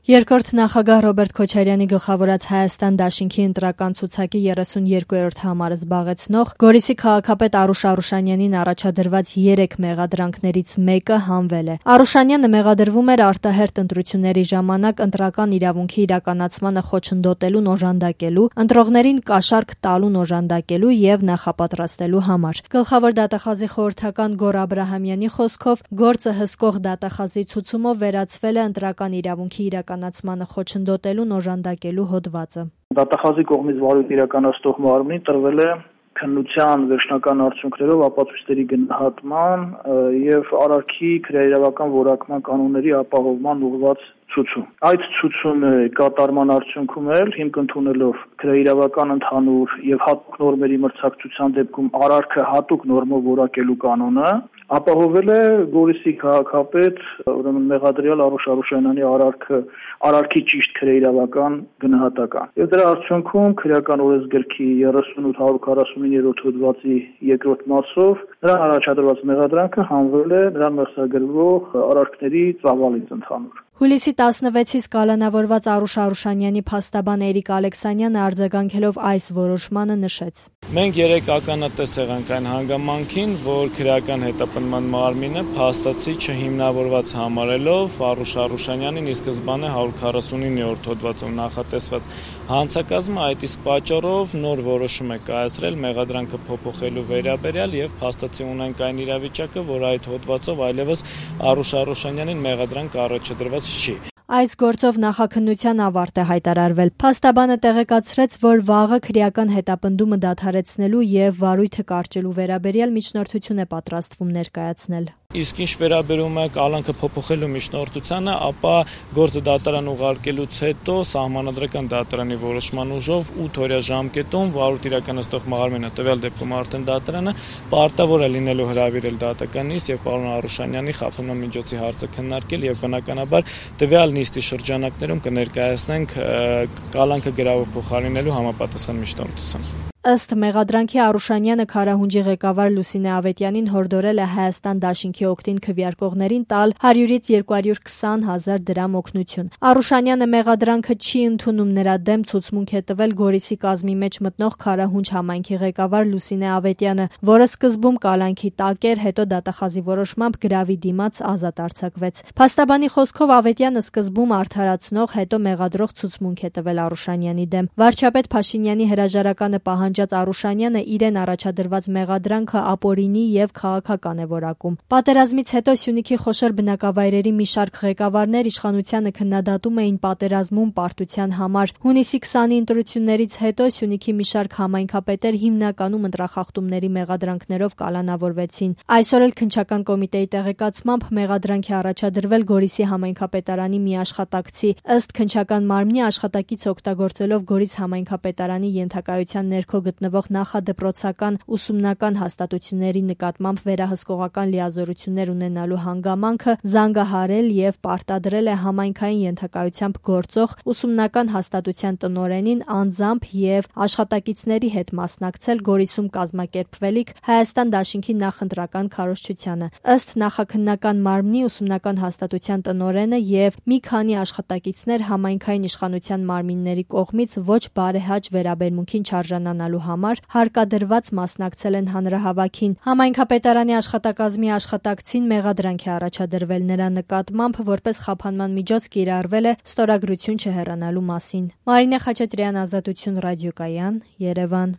Երկրորդ նախագահ Ռոբերտ Քոչարյանի գլխավորած Հայաստան դաշինքի ընտրական ցուցակի 32-րդ համարը զբաղեցնող Գորիսի քաղաքապետ Արուշ Արուշանյանին առաջադրված 3 մեղադրանքներից մեկը հանվել է։ Արուշանյանը մեղադրվում էր արտահերթ ընտրությունների ժամանակ ընտրական իրավունքի իրականացմանը խոչընդոտելուն օժանդակելու, ընտրողներին կաշառք տալուն օժանդակելու եւ նախապատրաստելու համար։ Գլխավոր դատախազի խորհրդական Գոռ Աբրահամյանի խոսքով գործը հսկող դատախազի ցուցումով վերածվել է ընտրական իրավունքի իրականացմանը խոչընդոտելուն օժանդակելու հոդվածը։ Դատախազի կողմից վարույթ իրականացնող մարմնին տրվել է քննության վերջնական արդյունքներով ապացույցների գնահատման եւ արարքի քրեաիրավական որակման կանոնների ապահովման ուղղված ցուցում։ Այդ ցուցումը կատարման արդյունքում էլ հիմք ընդունելով քրեաիրավական ընդհանուր եւ հատուկ նորմերի մրցակցության դեպքում արարքը հատուկ նորմով որակելու կանոնը ապահովել է Գորիսի քաղաքապետ ուրեմն մեղադրյալ Արուշ Արուշանյանի արարքի ճիշտ քրեաիրավական գնահատական։ Եվ դրա արդյունքում քրեական օրենսգրքի 3849-րդ հոդվածի 2-րդ մասով նրան առաջադրված մեղադրանքը հանվել է նրան մեղսագրվող արարքների ծավալից ընդհանուր։ Հուլիսի 16-ից կալանավորված Արուշ Արուշանյանի փաստաբան Էրիկ Ալեքսանյանը արձագանքելով այս որոշմանը նշեց. Մենք 3 ականատես եղանք այն հանգամանքին, որ քրեական հետապնդման մարմինը փաստացի չհիմնավորված համարելով Արուշ Արուշանյանին ի սկզբանե 149-րդ հոդվածով նախատեսված հանցակազմը այդ իսկ պատճառով նոր որոշում է կայացրել մեղադրանքը փոփոխելու վերաբերյալ եւ փաստացի ունենք այն իրավիճակը, որ այդ հոդվածով այլևս Արուշ Արուշանյանին մեղադրանք առաջադրված չի։ Այս գործով նախաքննության ավարտ է հայտարարվել։ Փաստաբանը տեղեկացրեց, որ վաղը քրեական հետապնդումը դադարեցնելու եւ վարույթը կարճելու վերաբերյալ միջնորդություն է պատրաստվում ներկայացնել։ Իսկ ինչ վերաբերում է կալանքը փոփոխելու միջնորդությանը, ապա գործը դատարան ուղարկելուց հետո սահմանադրական դատարանի որոշման ուժով 8 օրյա ժամկետում վարույթ իրականացնող մարմինը, տվյալ դեպքում արդեն դատարանը, պարտավոր է լինելու հրավիրել դատական նիստ եւ պարոն Արուշանյանի խախտման միջոցի հարցը քննարկել եւ բնականաբար տվյալ նիստի շրջանակներում կներկայացնենք կալանքը գրավոր փոխարինելու համապատասխան միջնորդություն։ Ըստ մեղադրանքի Արուշանյանը Քարահունջի ղեկավար Լուսինե Ավետյանին հորդորել է Հայաստան դաշինքի օգտին քվեարկողներին տալ 100-ից 220 հազար դրամ օգնություն։ Արուշանյանը մեղադրանքը չի ընդունում, նրա դեմ ցուցմունք է տվել Գորիսի կազմի մեջ մտնող Քարահունջ համայնքի ղեկավար Լուսինե Ավետյանը, որը սկզբում կալանքի տակ էր, հետո դատախազի որոշմամբ գրավի դիմաց ազատ արձակվեց։ Փաստաբանի խոսքով Ավետյանը սկզբում արդարացնող, հետո մեղադրող ցուցմունք է տվել Արուշանյանի դեմ։ Վարչապետ Փաշինյանի հրաժարականը պահանջած Արուշանյանը իրեն առաջադրված մեղադրանքը ապօրինի եւ քաղաքական է որակում։ Պատերազմից հետո Սյունիքի խոշոր բնակավայրերի մի շարք ղեկավարներ իշխանությանը քննադատում էին պատերազմում պարտության համար։ Հունիսի 20-ի ընտրություններից հետո Սյունիքի մի շարք համայնքապետեր հիմնականում ընտրախախտումների մեղադրանքներով կալանավորվեցին։ Այսօր էլ քննչական կոմիտեի տեղեկացմամբ մեղադրանք է առաջադրվել Գորիսի համայնքապետարանի մի աշխատակցի։ Ըստ քննչական մարմնի աշխատակից օգտագործելով Գորիս համայնքապետարանի ենթակայության ներքո գտնվող նախադպրոցական ուսումնական հաստատությունների նկատմամբ վերահսկողական լիազորություններ ունենալու հանգամանքը զանգահարել եւ պարտադրել է համայնքային ենթակայությամբ գործող ուսումնական հաստատության տնօրենին անձամբ եւ աշխատակիցների հետ մասնակցել Գորիսում կազմակերպվելիք Հայաստան դաշինքի նախընտրական քարոզչությանը։ Ըստ նախաքննական մարմնի ուսումնական հաստատության տնօրենը եւ մի քանի աշխատակիցներ համայնքային իշխանության մարմինների կողմից ոչ բարեհաճ վերաբերմունքին չարժանանալու համար հարկադրված մասնակցել են հանրահավաքին։ Համայնքապետարանի աշխատակազմի աշխատակցին մեղադրանք է առաջադրվել նրա նկատմամբ, որպես խափանման միջոց կիրառվել է ստորագրություն չհեռանալու մասին։ Մարինե Խաչատրյան, Ազատություն ռադիոկայան, Երևան։